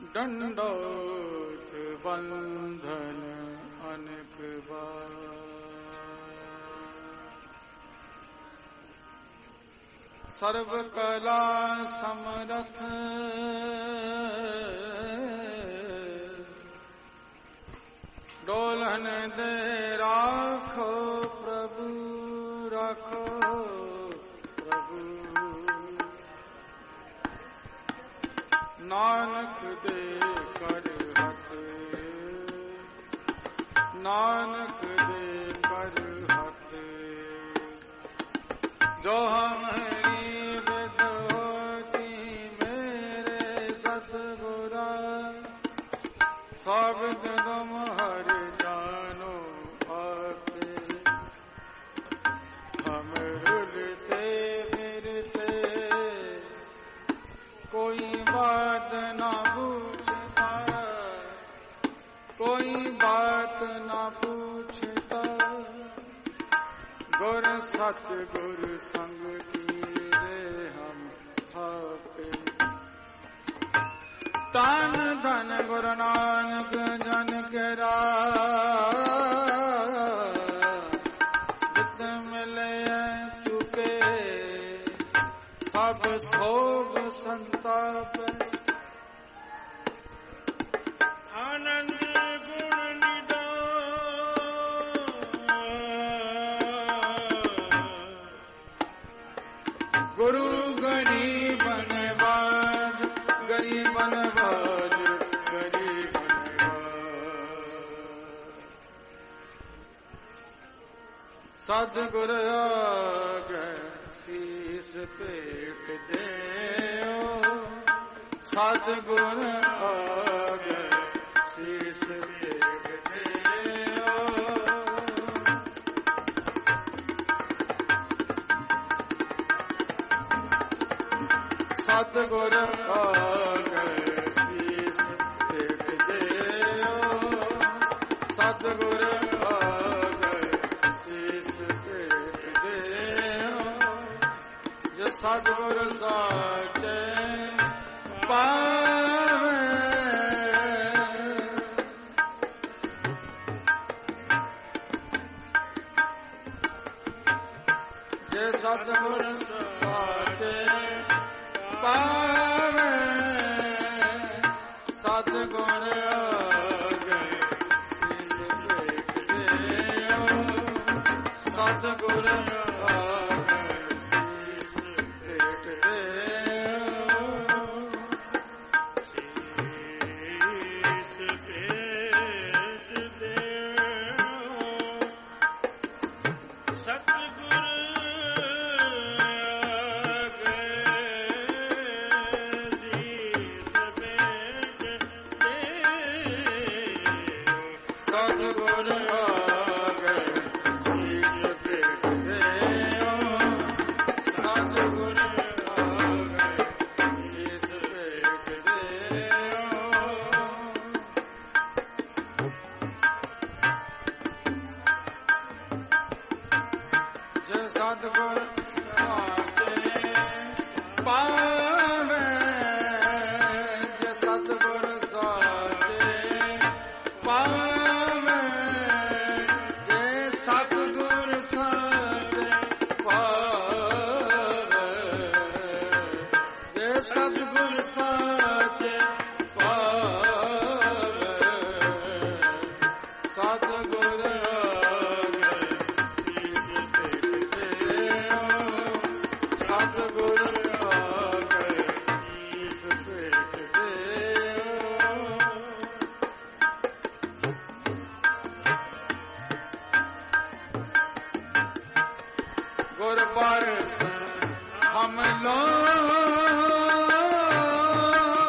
दंडोत बंधन अनेक बार। सर्व कला समरथ डोलन दे राखो प्रभु, राखो प्रभु। नानक दे कर हथ, नानक दे कर हथ। जो हमारी विद होती मेरे सतगुरा, सब तुम हर जानो आके। हम रुलते फिरते कोई बात ना पूछता, कोई बात ना पूछता। गुर सतगुर संग कीरे हम थापे। तन धन गुरु नानक जन केरा, जित मिले चुके सब सोग संताप। आनंद गुण गुरु गरीब नवाज, गरीब नवाज, गरीब नवाज। सतगुर आगे शीस पेट देओ, सतगुर आगे शीस पेट देओ। सतगुर आगे शीस पेट देओ, सतगुर आगे शीस पेट देओ। जो सतगुर साचे पावे, जे सतगुर साचे पावे। सतगुर आगे शीस पेट देओ, सतगुर आगे शीस पेट देओ। शीस पेट देओ, सतगुर सतगुर साचे पावे, जे सतगुर साचे पावे। जे सतगुर साचे पावे, जे सतगुर साचे पावे। सतगुर सतगुर आगे शीस पेट देओ। गुर परस हम लोग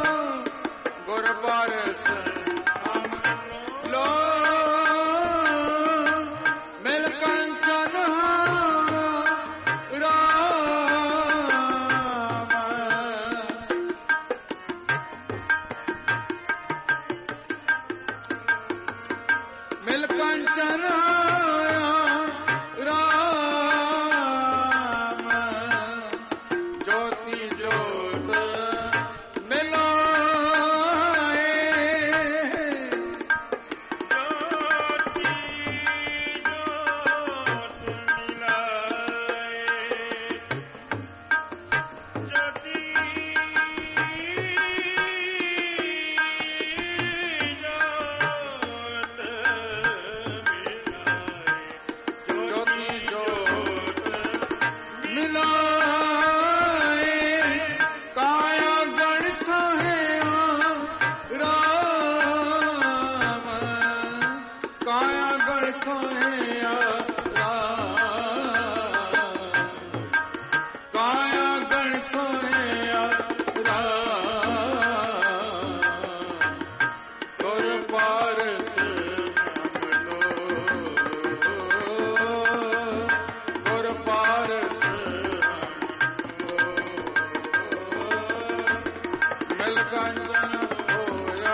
नीलकंठन होया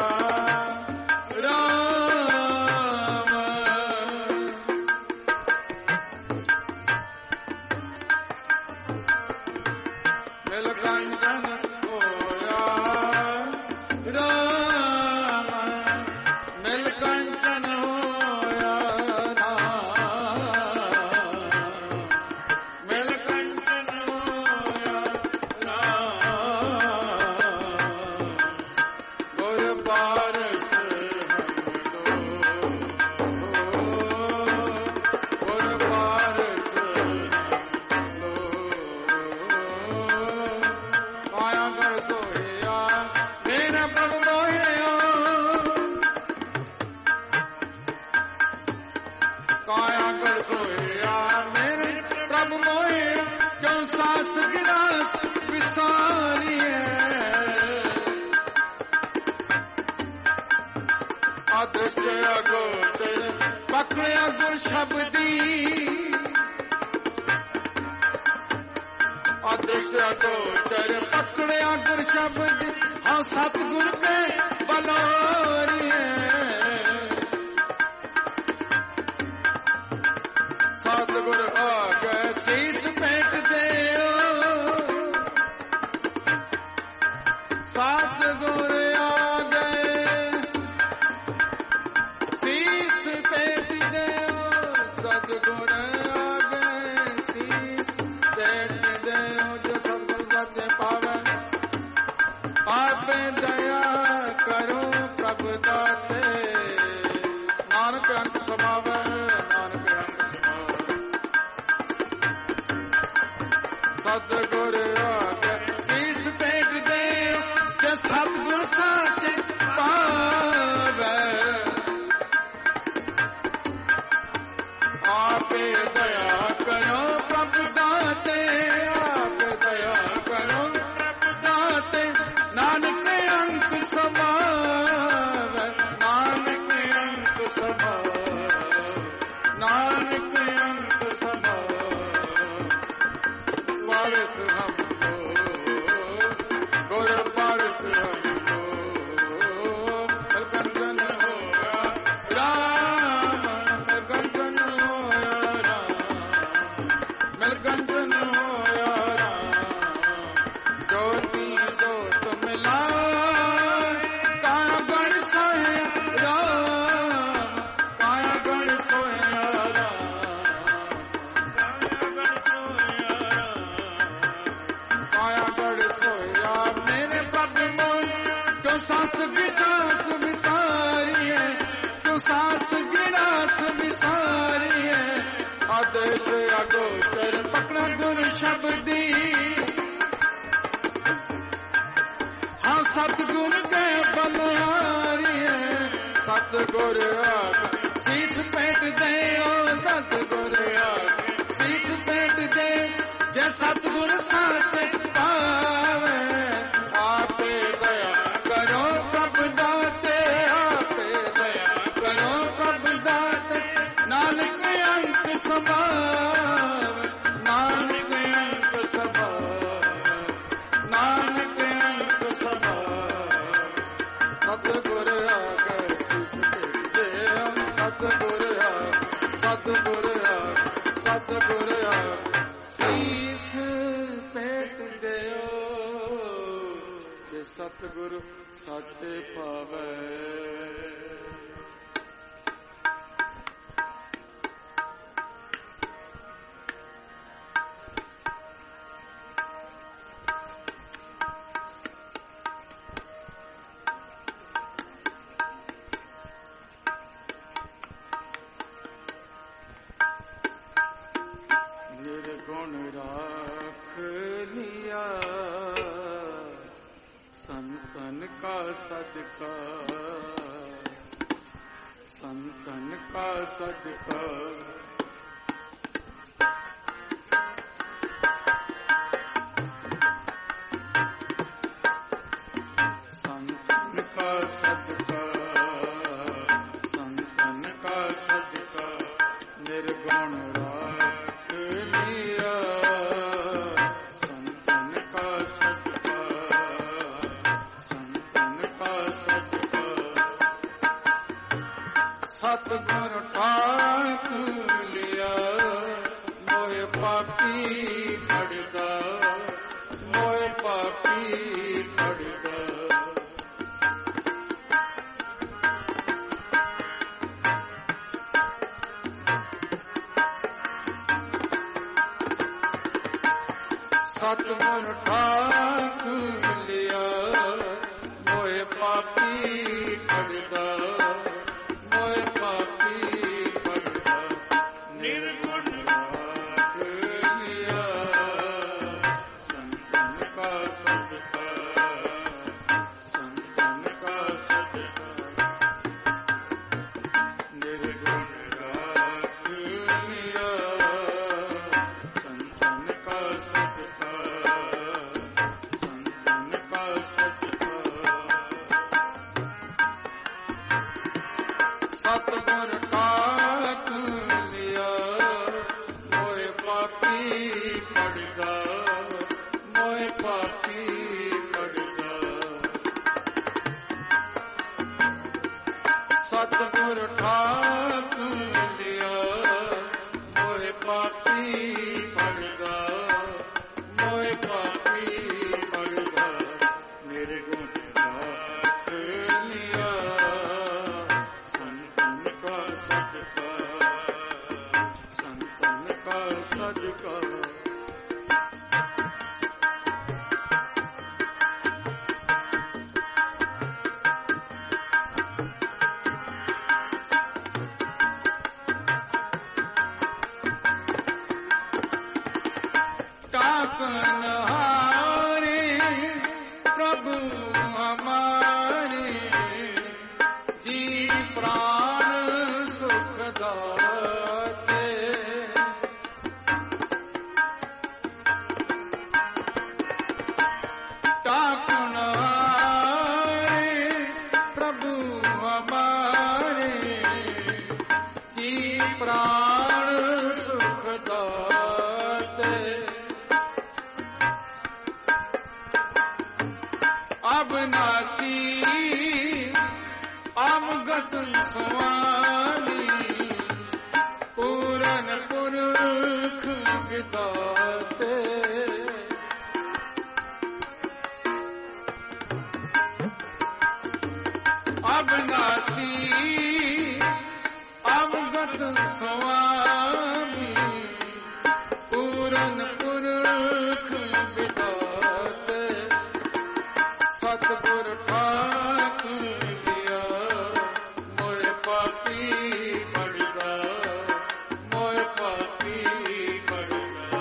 राम। नीलकंठन होया राम। नीलकंठन होया राम। नीलकंठन होया राम। गुर पारस गुर पारस काया कर सोया मेरा प्रभु मोहिया। काया कर सोया मेरे प्रभु मोहिया। क्यों सास गिरास विसारी है। अदृश्य अगोचर पकड़िया गुर शब्दी। अदृश्य अगोचर पकड़िया गुर शब्द। हाँ सतगुर के बलोरी है। सतगुर आ गए शीस फेंक दे। सतगुर आ गए शीस फेंक दे। सतगुर आ गए शीस फेंक दे। जो सतगुर सच पावे आपे दया करो प्रभु दाते। नानक अंत समावे नानक अंत समावे। सतगुर आगे शीस फेंक दे। जो सतगुर सच पावे आपे दया करो प्रभु दाते। आपे दया करो प्रभु दाते। नानक अंक समावे नानक अंक समावे नानक अंक समावे। पारस हमको गुर पारस हमको। नीलकंठन होया राम। नीलकंठन होया राम। नीलकंठन होया राम। ज्योति ज्योत मिलाए काया गण सोया राम। काया गण सोया राम। काया गण सोया राम। काया गण सोया मेरे प्रभु मोहि। क्यों सास विसास विसारी है। क्यों सास गिरास विसारी है। आदेश अगोचर पकड़ा गुर शब्दी। हाँ सतगुर के बलिहारी है। सतगुर आगे शीस फेंक दे। ओ सतगुर आगे शीस फेंक दे। जे सतगुर सच पावे आपे दया करो प्रभु दाते। आपे दया करो प्रभु दाते। नानक अंक समावे नानक अंक समावे नानक अंक समावे। सतगुर आगे शीस फेंक दे। सतगुर आगे सतगुर आगे सतगुर आगे शीस फेंक दे। जे सतगुर सच पावे। निर्गुण राख लिया संतन का सदका। संतन का सदका। संतन का सदका। संतन का सदका। निर्गुण राख लिया संतन का सदका। सतगुर ठाक लिया मोहे पापी पड़गा मोहे पापी पड़गा सतगुर ठाक लिया मोहे पापी पड़गा मोहे पापी पड़गा निर्गुण राख लिया संतन का सदका संतन का सदका निर्गुण राख लिया संतन का सदका संतन का सदका सतगुर ठाक लिया मोहे पापी पड़गा मोहे पापी पड़गा सतगुर ठाक लिया मोहे पापी पड़गा मोहे पापी पड़गा निर्गुण राख लिया संतन का सजका टाकन हारे प्रभु हमारे जी प्राण सुख दाते टाकन हारे प्रभु हमारे जी प्राण सुख दाते अविनाशी अमगत स्वामी पूरन पुरख विदाते अविनाशी अवगत स्वामी पूरन पुरख विदाते सतगुर ठाक लिया मोहे पापी पड़गा मोहे पापी पड़गा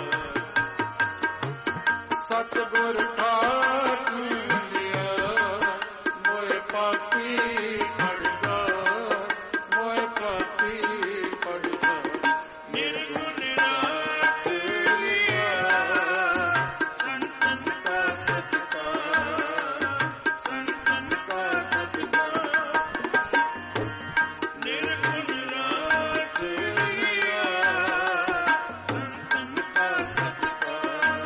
सतगुर ठाक लिया मोहे पापी पड़गा मोहे पापी पड़गा निर्गुण राख लिया संतन का सदका संतन का सदका निर्गुण राख लिया संतन का सदका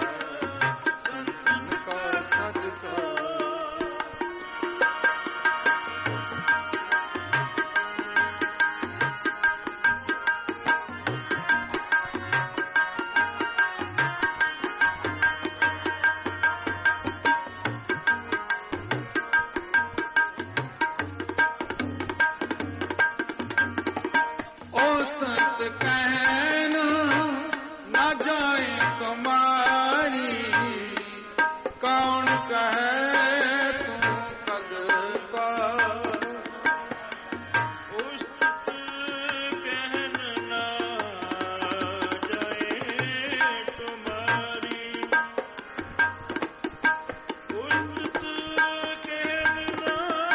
संतन का सदका ओ संत कहना न जाए तुम्हारी कौन कहे तुम कद का उस्तत कहना न जाए तुम्हारी उस्तत कहना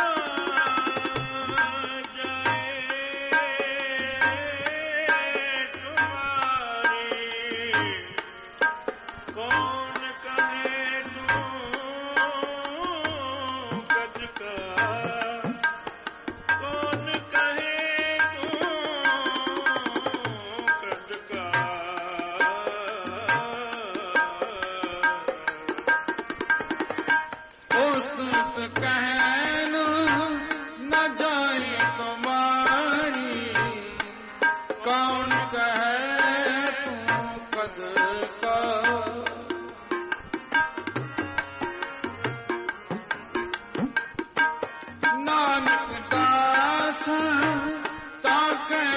कौन कहे तू कद का कौन कहे तू कद का उस्तत कहना न जाए तुम्हारी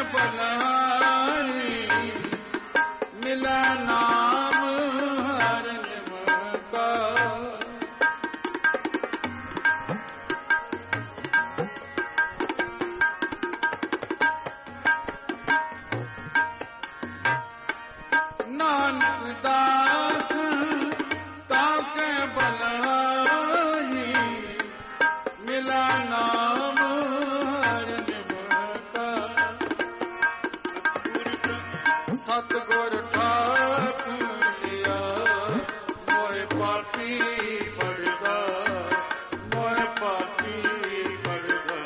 बलहारी मिला नाम हर निम का। नानक दास ताके बलहारी मिला नाम हर निम का। सतगुर ठाक लिया मोए पापी बड़गा, मोए पापी बड़गा।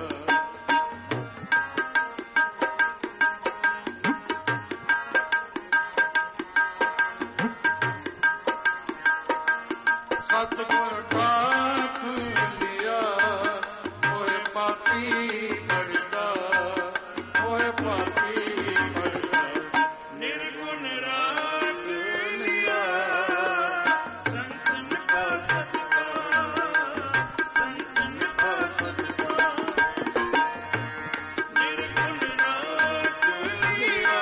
सतगुर ठाक लिया मोए पापी बड़गा, मोए पापी बड़गा। निर्गुण राग लिया संतन का सत्कार, संतन का सत्कार। निर्गुण राग लिया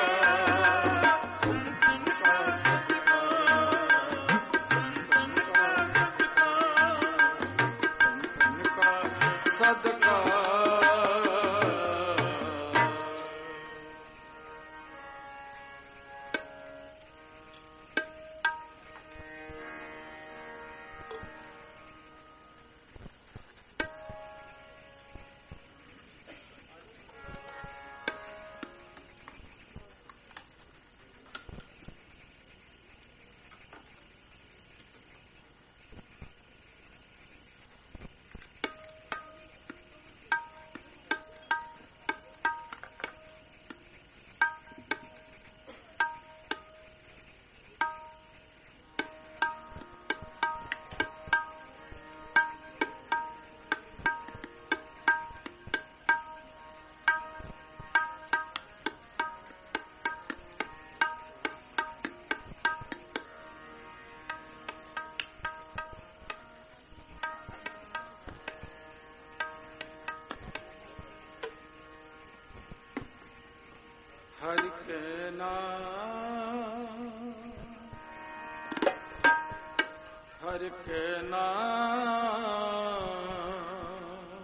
संतन का सत्कार, संतन का सत्कार, संतन का सत्कार। हरि के नाम, हरि के नाम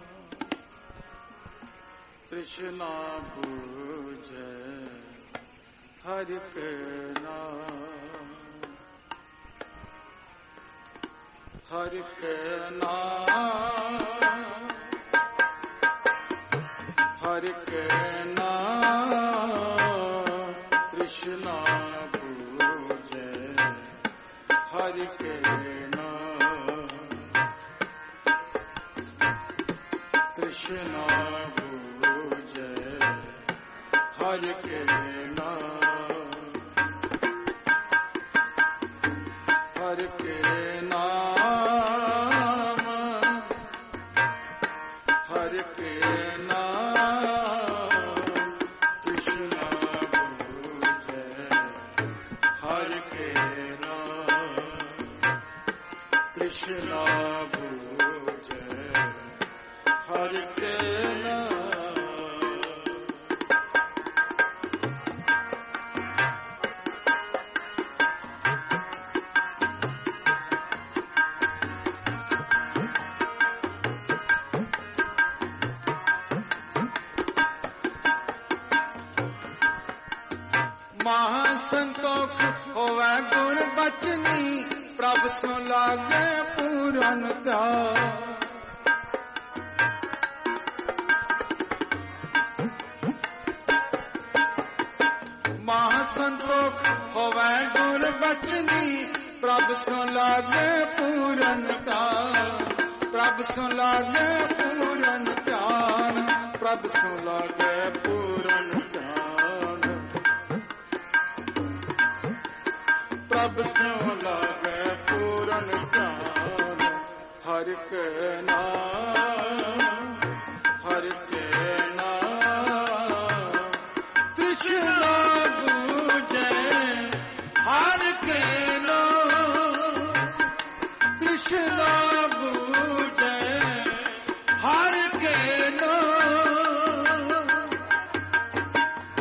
तृष्णा बुझे। हरि के नाम, हरि के नाम, हरि के नाम तृष्णा बुझे। हरि के नाम तृष्णा बुझे। हरि के नाम, हरि के नाम, हरि के नाम तृष्णा बुझे। हरि के नाम तृष्णा बुझे। हरि के नाम। महासंतोख होवे गुर बचनी, प्रभ सो लागे पूरन त्याग। महासंतोख होवे गुर बचनी, प्रभ सो लागे पूरन त्याग। प्रभ सो लागे पूरन ध्यान, प्रभ सो लागे पूरन ध्यान। प्रभ सो लागे पूरन ध्यान। हरि के नाम, हरि के नाम तृष्णा बुझे। हरि के नाम तृष्णा बुझे। हरि के नाम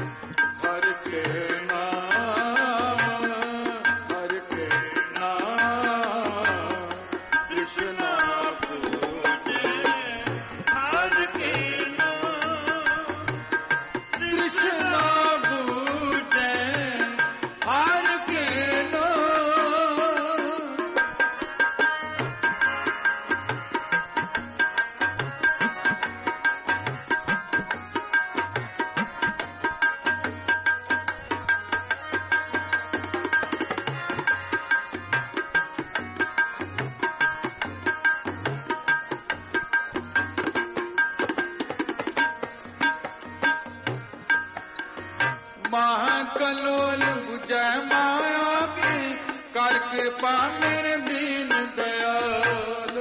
महाकलोल बुझै माया की कर कृपा मेरे दीन दयाल।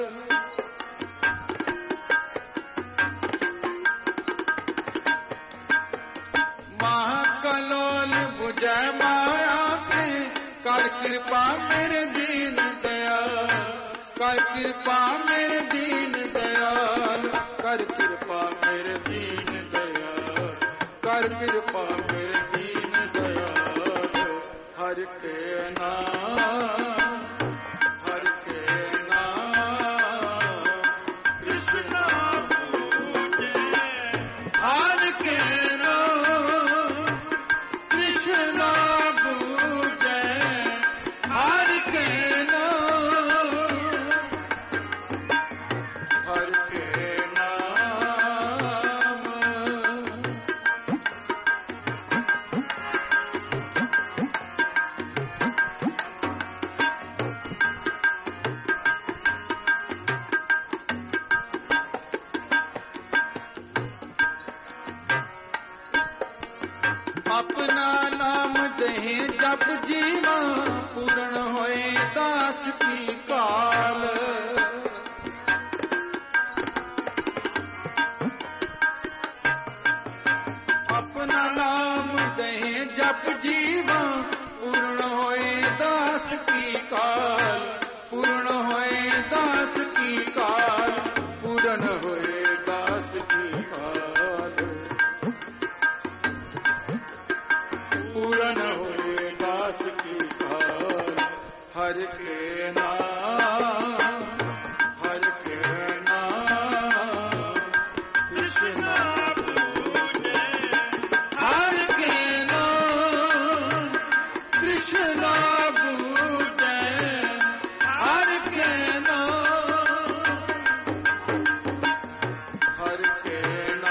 महाकलोल बुझै माया की कर कृपा मेरे दीन दयाल। कर कृपा मेरे दीन दयाल। कर कृपा मेरे दीन दयाल। कर कृपा मेरे दीन दयाल। हर के नाम हर के नाम कृष्णा पूजे। हर के नाम कृष्णा पूजे। हर के नाम हर के अपना नाम दहे जप जीवा पूर्ण होए दास की काल। अपना नाम दहे जप जीवा पूर्ण होए दास की काल। पूर्ण होए दास की काल। पूर्ण होए दास की काल। पूर्ण होए दास की काल। हर के नाम हर के नाम कृष्णा पूजे। हर के नाम कृष्णा पूजे। हर के नाम हर के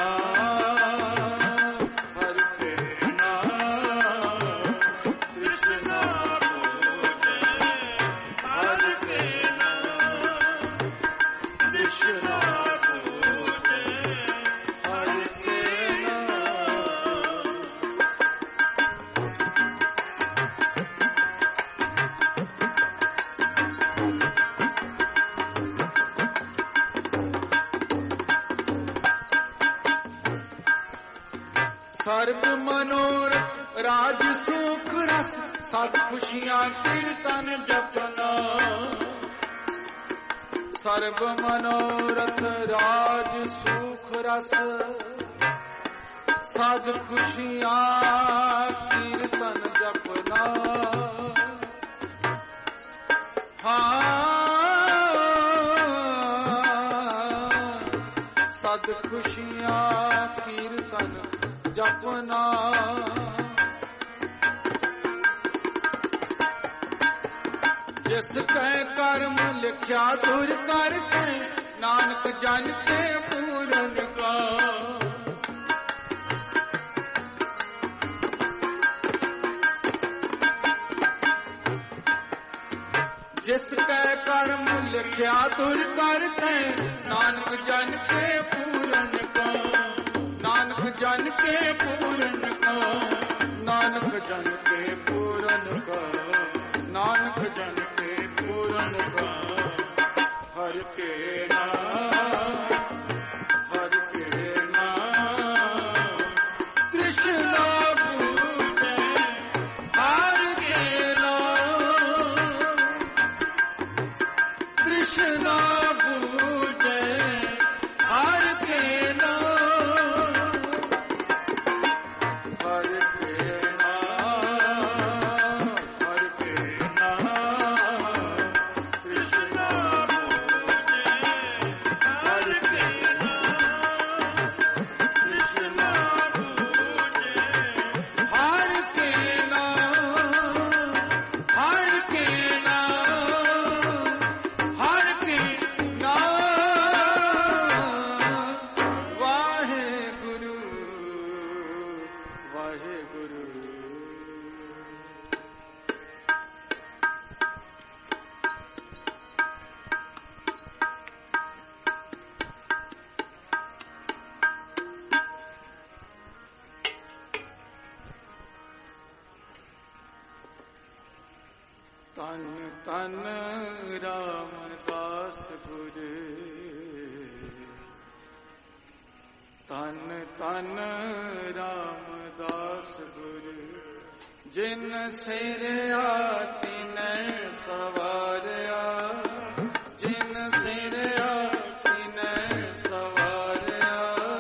नाम हर के नाम कृष्णा पूजे। हर के नाम कृष्णा पूजे। हर के नाम सर्व मनोरथ राज सुख रस सब खुशियां कीर्तन जपना। सर्व मनोरथ राज सुख रस सब खुशियां कीर्तन जपना। सद खुशियां कीर्तन जपना। जिस कै कर्म लिख्या दुर करके नानक जन के पूरन का। जिस कै कर्म लिख्या दुर करके नानक जन के पूरन का। नानक जन के पूरन का। नानक जन के पूरन का। नानक जन के पूरन का। हर के नाम हर के नाम कृष्णा पूजे। हर के नाम कृष्णा पूजे। हर के नाम हर के नाम हर के नाम कृष्णा पूजे। हर के नाम कृष्णा पूजे। हर के नाम हर के नाम हर के नाम। वाहे गुरु वाहे गुरु। ਧਨ ਰਾਮਦਾਸ ਗੁਰ ਧਨ ਧਨ ਰਾਮਦਾਸ ਗੁਰ ਜਿਨ ਸਿਰਿਆ ਤਿਨੈ ਸਵਾਰਿਆ ਜਿਨ ਸਿਰਿਆ ਤਿਨੈ ਸਵਾਰਿਆ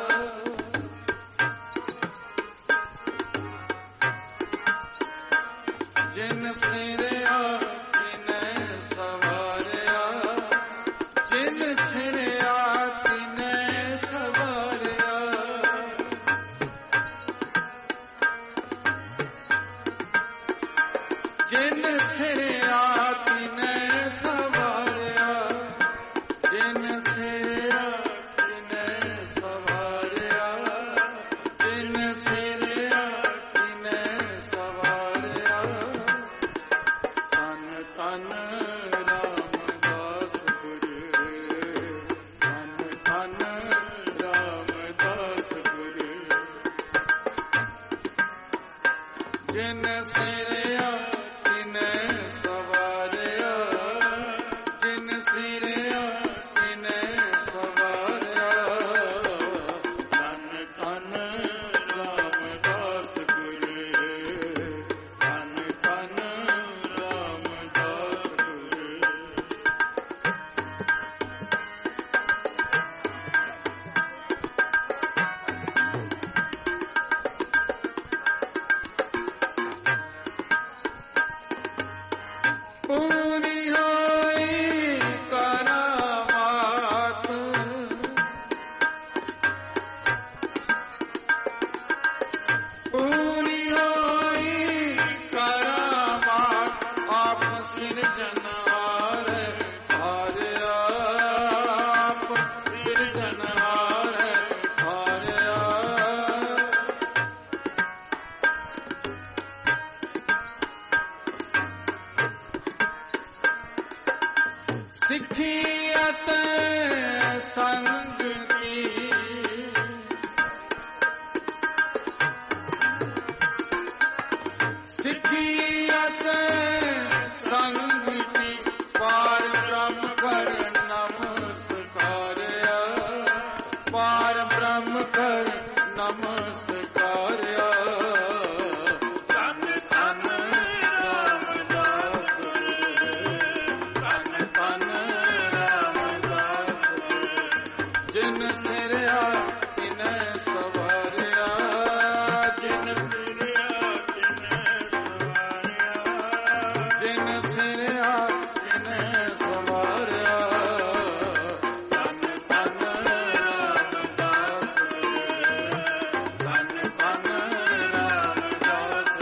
ਜਿਨ ਸਿਰਿਆ ਤਿਨੈ ਸਵਾਰਿਆ ਜਿਨ ਸਿਰਿਆ ਤਿਨੈ ਸਵਾਰਿਆ ਜਿਨ ਸਿਰਿਆ ਤਿਨੈ ਸਵਾਰਿਆ ਜਿਨ ਸਿਰਿਆ ਤਿਨੈ ਸਵਾਰਿਆ ਜਿਨ ਸਿਰਿਆ ਤਿਨੈ ਸਵਾਰਿਆ ਧੰਨ ਧੰਨ ਰਾਮਦਾਸ ਗੁਰ ਧੰਨ ਧੰਨ ਰਾਮਦਾਸ ਗੁਰ ਜਿਨ ਸਿਰਿਆ ਤਿਨੈ ਸਵਾਰਿਆ ਜਿਨ ਸਿਰਿਆ ਤਿਨੈ ਸਵਾਰਿਆ ਧੰਨ ਧੰਨ ਰਾਮਦਾਸ ਗੁਰ ਧੰਨ ਧੰਨ ਰਾਮਦਾਸ ਗੁਰ ਪੂਰੀ ਹੋਈ ਕਰਾਮਾਤ ਪੂਰੀ ਹੋਈ ਕਰਾਮਾਤ ਆਪ ਸਿਰਜਣਹਾਰ ਹਾਰਿਆ ਆਪ ਸਿਰਜਣਹਾਰ ਹਾਰਿਆ ਸਿੱਖੀ ਅਤੇ ਸੰਗ ਦੀ ਸਿੱਖੀ ਅਤੇ ਸੰਗ ਦੀ ਪਾਰ ਬ੍ਰਹਮ ਕਰ ਨਮਸਕਾਰਿਆ ਪਾਰ ਬ੍ਰਹਮ ਕਰ ਨਮਸਕਾਰਿਆ ਧੰਨ ਧੰਨ ਰਾਮਦਾਸ ਧੰਨ ਧੰਨ ਰਾਮਦਾਸ ਜਿਨ ਸਿਰਿਆ ਤਿਨੈ ਸਵਾਰਿਆ ਜਿਨ ਸਿਰਿਆ ਤਿਨੈ ਸਵਾਰਿਆ ਜਿਨ ਸਿਰਿਆ ਤਿਨੈ ਸਵਾਰਿਆ ਧੰਨ ਧੰਨ ਰਾਮਦਾਸ ਧੰਨ ਧੰਨ ਰਾਮਦਾਸ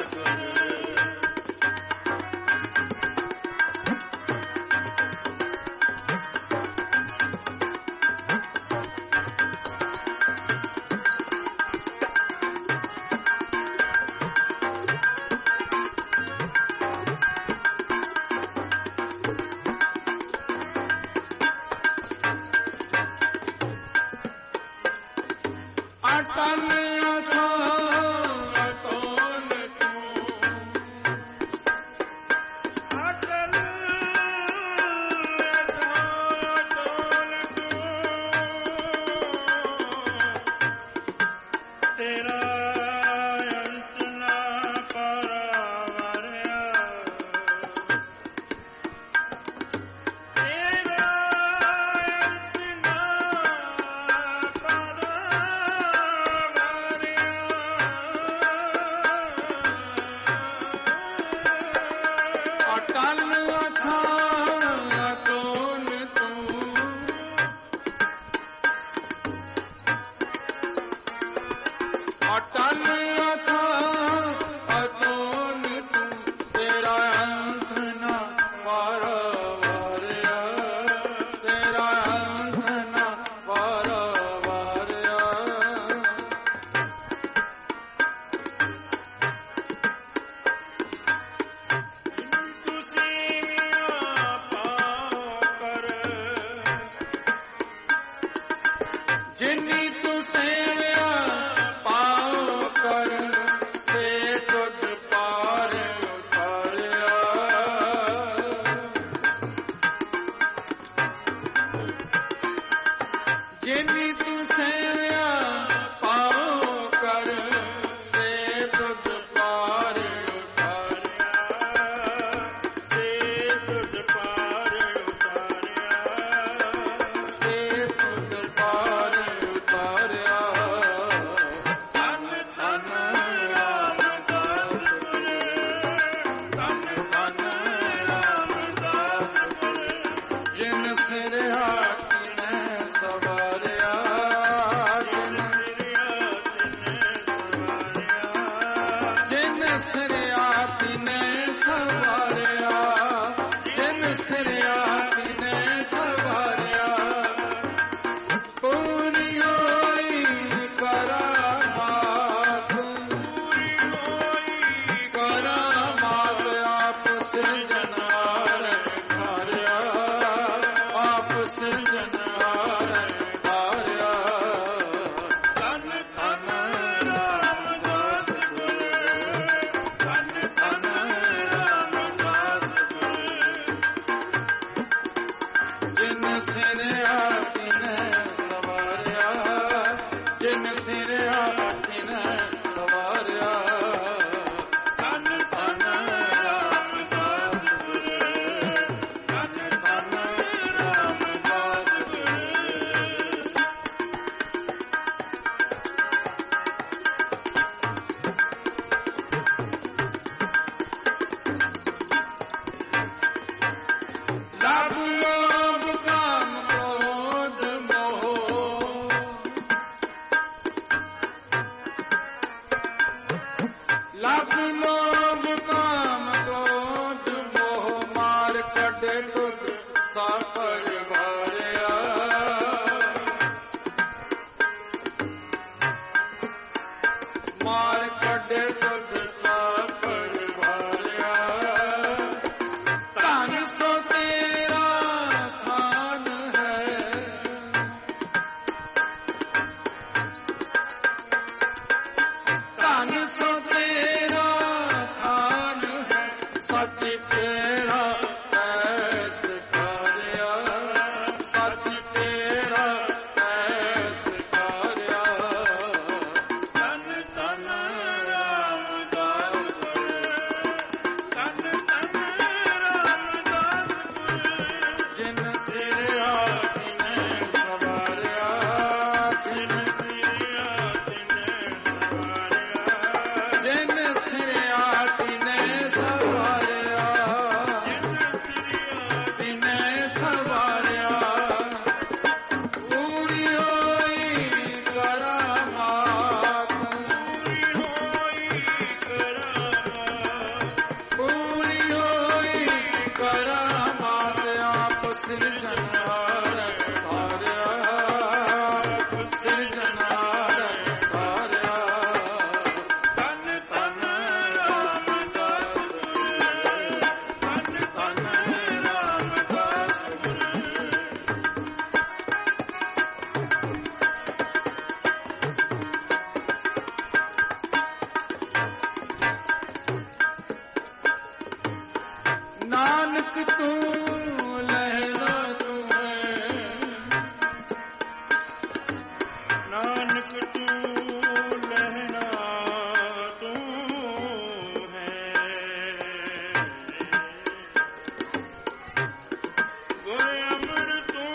ਅਟਲ ਅਥਾਹ ਅਟੋਲ ਤੂੰ ਅਟਲ ਅਥਾਹ ਅਟੋਲ ਤੂੰ ਤੇਰਾ ਅੰਤ ਨਾ ਪਰਵਾਰਿਆ ਤੇਰਾ ਅੰਤ ਨਾ ਅਟਲ ਅਥਾਹ ਅਟੋਲ ਤੂੰ ਅਟਲ ਅਥਾਹ ਅਟੋਲ ਤੂੰ ਤੇਰਾ ਅੰਤ ਨਾ ਪਰਵਾਰਿਆ ਤੇਰਾ ਅੰਤ ਨਾ ਪਰਵਾਰਿਆ ਤੁਸੀਂ ਪਾਉ ਕਰ ਜਿਨੀ ਤੂੰ ਸੇਵਿਆ ਪਾਉ ਕਰ ਸੇ ਤੁਧ ਪਾਰ ਉਤਾਰਿਆ ਜਿਨੀ ਤੂੰ ਸੇਵਿਆ ਪਾਉ ਕਰ ਸੇ ਤੁਧ ਪਾਰ ਉਤਾਰਿਆ ਸੇ ਤੁਧ ਪਾਰ ਉਤਾਰਿਆ ਸੇ ਤੁਧ ਪਾਰ ਉਤਾਰਿਆ ਧੰਨ ਧੰਨ ਰਾਮਦਾਸ ਧੰਨ ਧੰਨ ਰਾਮਦਾਸ ਜਿਨ ਸਿਰ ਹਾਥੀ ਨੇ ਸਵਾਰਿਆ ਜਿਨ ਸਿਰ ਹਾਥੀ ਨੇ ਸਵਾਰਿਆ ਜਿਨ ਸਿਰ ਹਾਥੀ ਨੇ ਸਵਾਰਿਆ ਪੂਰੀ ਹੋਈ ਕਰਾਮਾਤ ਪੂਰੀ ਹੋਈ ਕਰਾਮਾਤ ਆਪ ਸਿਰਜਣਹਾਰ ਧਾਰਿਆ ਆਪ ਸਿਰਜਣਹਾਰ ਧਾਰਿਆ ਧੰਨ ਧੰਨ ਰਾਮਦਾਸ ਧੰਨ ਧੰਨ ਰਾਮਦਾਸ ਜਿਨ ਸਿਰ ਹਾਥੀ ਨੇ ਸਵਾਰਿਆ ਜਿਨ ਸਿਰ ਹਾਥੀ ਨੇ ਸਵਾਰਿਆ ਧੰਨ ਧੰਨ ਰਾਮਦਾਸ ਧੰਨ ਧੰਨ ਰਾਮਦਾਸ ਲਾਭ ਲੋਭ ਕਾਮ ਕ੍ਰੋਧ ਮੋਹ ਲਾਭ ਲੋਭ ਕਾਮ ਕ੍ਰੋਧ ਮੋਹ ਮਾਰ ਕੱਢੇ ਤੁਧ ਸਾ ਪਰਿਵਾਰਿਆ ਮਾਰ ਕੱਢੇ ਤੁਧ ਸਾ ਪਰਿਵਾਰਿਆ ਧਨ ਸੋ ਤੇਰਾ ਥਾਨ ਹੈ ਧਨ ਸੋ ਤੇਰਾ ਥਾਨ ਹੈ ਸੱਚ ਤੇਰਾ ਐਸ ਕਾਰਿਆ ਸੱਚ ਤੇਰਾ ਐਸ ਕਾਰਿਆ ਧੰਨ ਧੰਨ ਰਾਮਦਾਸ ਧੰਨ ਧੰਨ ਰਾਮਦਾਸ ਜਿਨ ਸਿਰ ਹਾਥੀ ਨੇ ਸਵਾਰਿਆ ਜਿਨ ਸਿਰ ਹਾਥੀ ਨੇ ਸਵਾਰਿਆ ਜਿਨ ਸਿਰ ਹਾਥੀ ਨੇ ਸਵਾਰਿਆ ਜਿਨ ਸਿਰ ਹਾਥੀ ਨੇ ਸਵਾਰਿਆ ਪੂਰੀ ਹੋਈ ਕਰਾਮਾਤ ਪੂਰੀ ਹੋਈ ਕਰਾਮਾਤ ਪੂਰੀ ਹੋਈ ਕਰਾਮਾਤ ਆਪ ਸਿਰਜਣਹਾਰ ਧਾਰਿਆ ਆਪ ਸਿਰਜਣਹਾਰ ਧਾਰਿਆ ਧੰਨ ਧੰਨ ਰਾਮਦਾਸ ਧੰਨ ਧੰਨ ਰਾਮਦਾਸ ਨਾਨਕ ਤੂੰ ਲਹਿਣਾ ਤੂੰ ਹੈ ਨਾਨਕ ਤੂੰ ਲਹਿਣਾ ਤੂੰ ਹੈ ਗੁਰ ਅਮਰ ਤੂੰ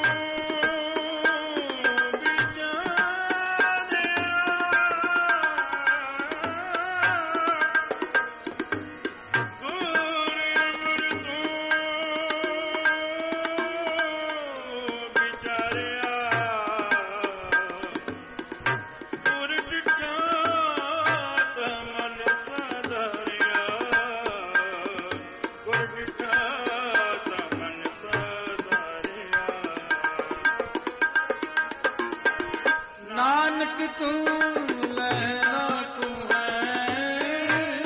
ਨਾਨਕ ਤੂੰ ਲਹਿਣਾ ਤੂੰ ਹੈ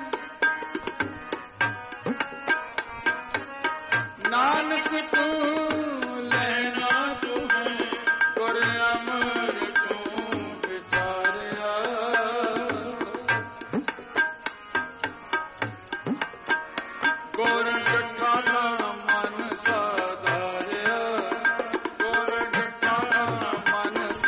ਨਾਨਕ ਤੂੰ ਲਹਿਣਾ ਤੂੰ ਹੈ ਗੁਰ ਅਮਰ ਤੂੰ ਵਿਚਾਰਿਆ ਗੁਰ ਡਠਾ ਦਾ ਮਨ ਸਾਧਾਰਿਆ ਗੁਰ ਡਠਾ ਦਾ ਮਨ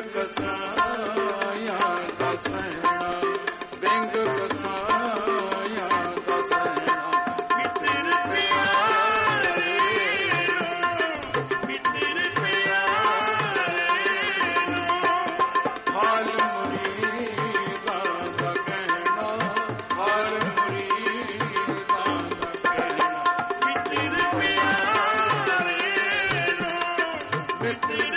ਕਸਾਇਆ ਦਾ ਸਹਿਣਾ ਬਿੰਗ ਕਸਾਇਆ ਦਾ ਸਹਿਣਾ ਮਿੱਤਰ ਪਿਆਰੇ ਮਿੱਤਰ ਪਿਆਰੇ ਹਾਲ ਮੁਰੀਦਾਂ ਦਾ ਕਹਿਣਾ ਹਾਲ ਮੁਰੀਦਾਂ ਦਾ ਕਹਿਣਾ ਮਿੱਤਰ ਪਿਆਰੇ ਮਿੱਤਰ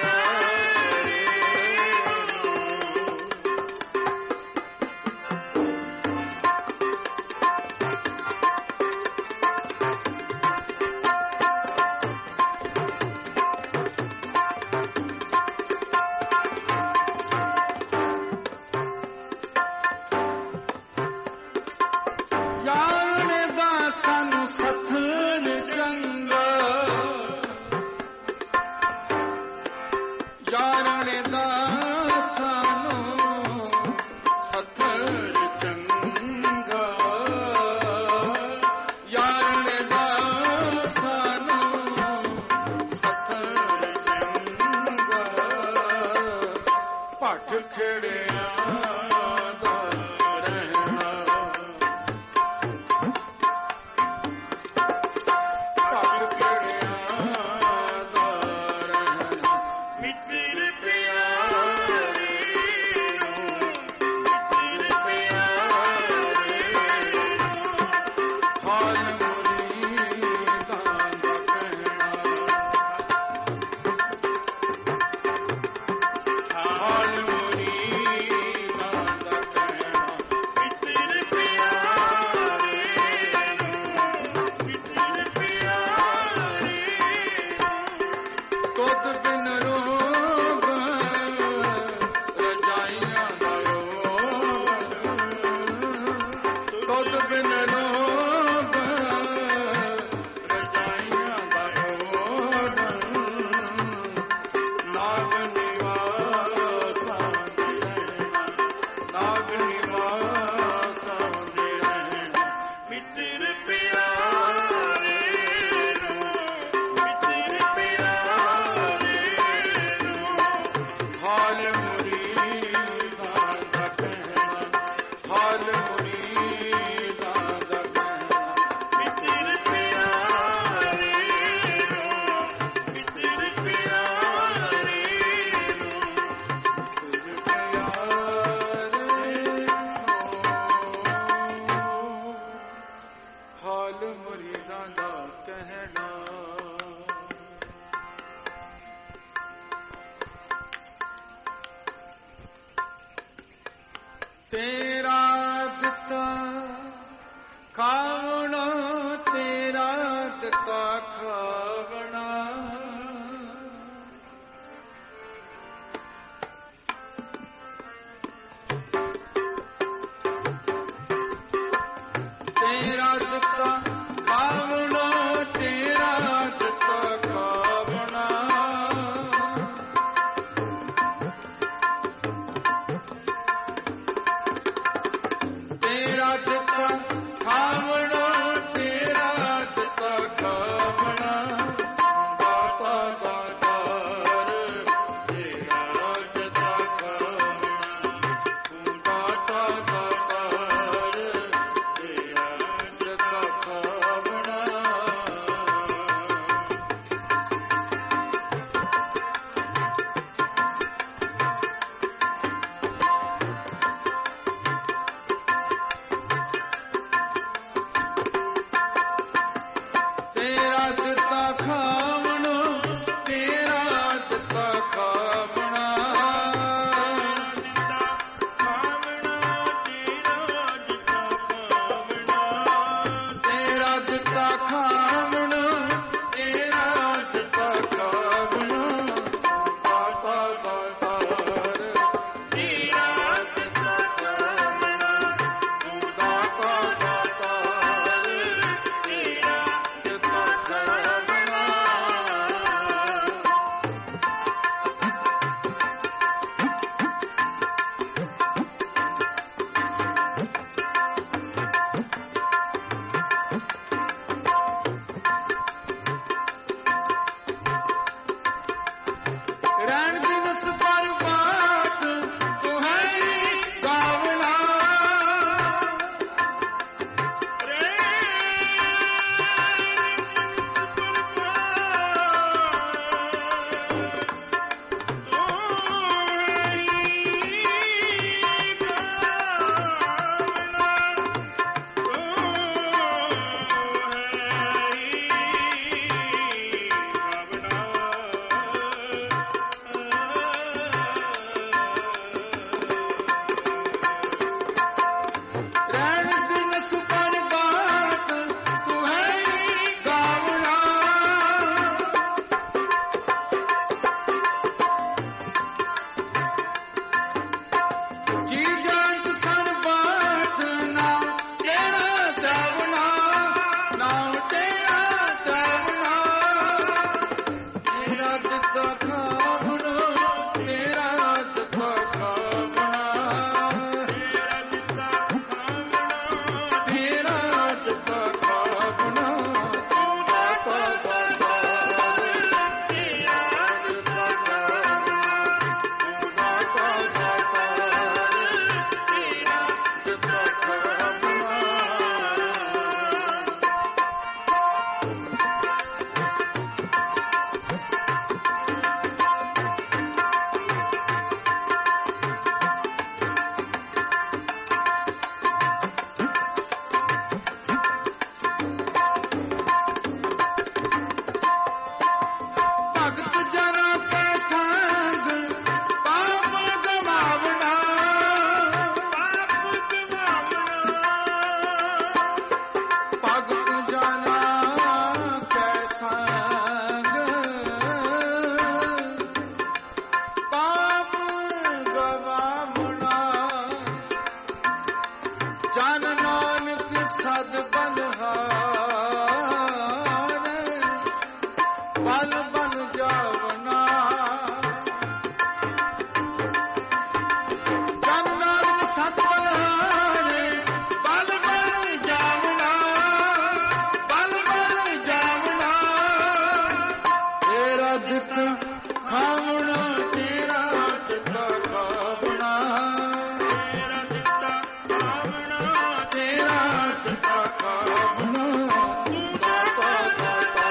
ਤੇਰਾ ਦਿੱਤਾ ਖਾਵਣਾ ਤੇਰਾ ਦਿੱਤਾ ਖਾਵਣਾ ਤੇਰਾ ਦਿੱਤਾ ਖਾਵਣਾ ਤੇਰਾ ਦਿੱਤਾ ਖਾਵਣਾ ਤੇਰਾ ਦਿੱਤਾ ਖਾਵਣਾ ਤੇਰਾ ਦਿੱਤਾ ਖਾਵਣਾ ਦਾਤਾ ਦਾਤਾਰ ਤੇਰਾ ਦਿੱਤਾ ਖਾਵਣਾ ਤੂੰ ਦਾਤਾ ਦਾਤਾਰ ਤੇਰਾ ਦਿੱਤਾ ਖਾਵਣਾ ਤੇਰਾ ਦਿੱਤਾ ਖਾਵਣਾ ਤੇਰਾ ਦਿੱਤਾ ਖਾਵਣਾ ਤੇਰਾ ਦਿੱਤਾ ਖਾਵਣਾ ਤੇਰਾ ਦਿੱਤਾ ਖਾਵਣਾ ਦਾਤਾ ਦਾਤਾਰ ਤੇਰਾ ਦਿੱਤਾ ਖਾਵਣਾ ਤੂੰ ਦਾਤਾ ਦਾਤਾਰ ਤੇਰਾ ਦਿੱਤਾ ਖਾਵਣਾ ਰਹਿਣ ਦਿਨ ਸਪਰ ਦਿੱਤਾ ਖਾਵਣਾ ਤੇਰਾ ਦਿੱਤਾ ਖਾਵਣਾ ਤੇਰਾ ਦਿੱਤਾ ਖਾਵਣਾ ਤੇਰਾ ਦਿੱਤਾ ਖਾਵਣਾ ਤੂੰ ਦਾਤਾ ਦਾਤਾ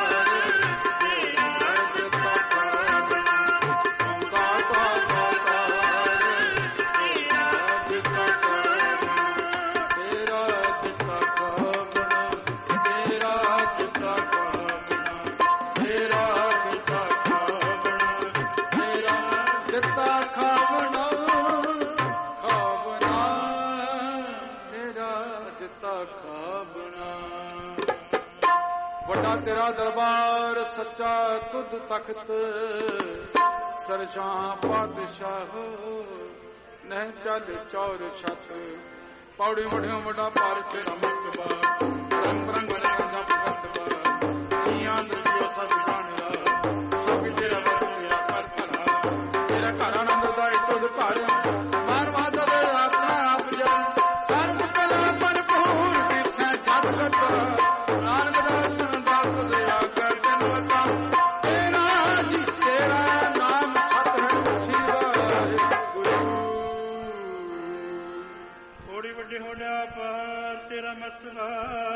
ਤੇਰਾ ਦਿੱਤਾ ਖਾਵਣਾ ਤੂੰ ਦਾਤਾ ਦਾਤਾ ਤੇਰਾ ਦਿੱਤਾ ਖਾਵਣਾ ਤੇਰਾ ਦਿੱਤਾ ਖਾਵਣਾ ਤੇਰਾ ਦਿੱਤਾ ਖਾਵਣਾ ਤੇਰਾ ਦਿੱਤਾ ਖਾਵਣਾ ਤੇਰਾ ਦਿੱਤਾ ਖਾਵਣਾ ਖਾਵਣਾ ਤੇਰਾ ਦਿੱਤਾ ਖਾਵਣਾ ਵੱਡਾ ਤੇਰਾ ਦਰਬਾਰ ਸੱਚਾ ਤੁਧ ਤਖਤ ਸਰਸ਼ਾਂ ਪਾਤਸ਼ਾਹ ਨਹਿ ਚੱਲ ਚੌਰ ਛਤ ਪੌੜੀ ਮੁੜਿਓ ਮੁੰਡਾ ਪਰ ਤੇਰਾ ਮਰਤਬਾ ਰੰਗ ਰੰਗ ਰੰਗਾ ਭਗਤਬਾ ਜੀਆਂ ਦੁਜੋ ਸਭ ਜਾਣਿਆ ਸਭ ਤੇਰਾ ਵਸ ਤੇਰਾ ਕਰ ਭਲਾ ਤੇਰਾ ਘਰ ਆਨੰਦ ਦਾ ਤੁਧ ਘਰ ਮਾਰ ਮਾਤਾ ਦੇ ਆਪਣਾ ਆਪ ਜਨ ਸਰਬ ਕਲਾ ਭਰਪੂਰ ਦਿਸੈ ਜਗਤ ਨਾਨਕ ਦਾਸ ਦਾਸ ਦੇ ਆਗਿਆ ਜਨਮਤਾ ਤੇਰਾ ਜੀ ਤੇਰਾ ਨਾਮ ਸਤ ਹੈ ਸ੍ਰੀ ਵਾਹਿਗੁਰੂ ਥੋੜੀ ਵੱਡੀ ਹੋੜਿਆ ਪਰ ਤੇਰਾ ਮਸਲਾ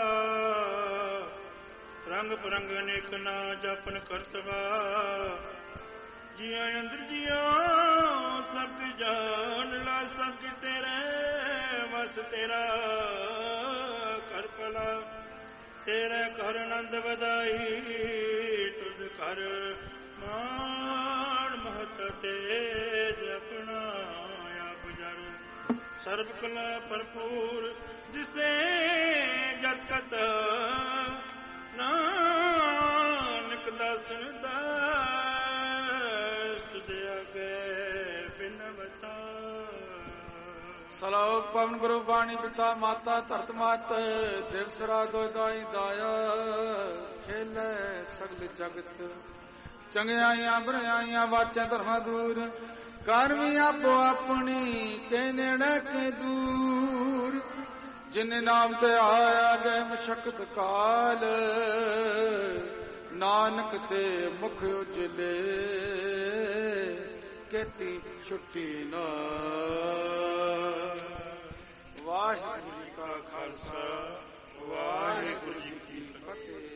ਰੰਗ ਬਰੰਗ ਅਨੇਕ ਨਾ ਜਪਨ ਕਰਤਵਾ ਜੀਆਂ ਅੰਦਰ ਜੀਆਂ ਸਭ ਜਾਣ ਲਾ ਸਭ ਤੇਰੇ ਵਸ ਤੇਰਾ ਕਰ ਭਲਾ ਤੇਰੇ ਘਰ ਆਨੰਦ ਵਧਾਈ ਤੁਧ ਘਰ ਮਾਣ ਮਹਤ ਤੇਜ ਆਪਣਾ ਆਪ ਜਰ ਸਰਬ ਕਲਾ ਭਰਪੂਰ ਜਿਸੇ ਜਤ ਕਤ ਨਾਨਕ ਦਾਸਨ ਦਾਸ ਤੁਧ ਅਗੇ ਬਿਨਵਤਾ ਸਲੋਕ ਪਵਨ ਗੁਰੂ ਬਾਣੀ ਪਿਤਾ ਮਾਤਾ ਧਰਤ ਮਾਤ ਦਿਵਸਰਾ ਗੋਦਾਈ ਦਾਇਆ ਖੇਲੇ ਸਗਲ ਜਗਤ ਚੰਗਿਆਈਆਂ ਬੁਰਾਈਆਂ ਵਾਚਾਂ ਧਰਮਾਂ ਦੂਰ ਕਰਮੀ ਆਪੋ ਆਪਣੀ ਕੇ ਨੇੜੇ ਕੇ ਦੂਰ ਜਿਨ ਨਾਮ ਤੇ ਆਇਆ ਗਏ ਮਸ਼ਕਤ ਕਾਲ ਨਾਨਕ ਤੇ ਮੁਖ ਉਜਲੇ ਕੇਤੀ ਛੁੱਟੀ ਨਾ ਵਾਹਿਗੁਰੂ ਜੀ ਕਾ ਖਾਲਸਾ ਵਾਹਿਗੁਰੂ ਜੀ ਕੀ ਫਤਿਹ।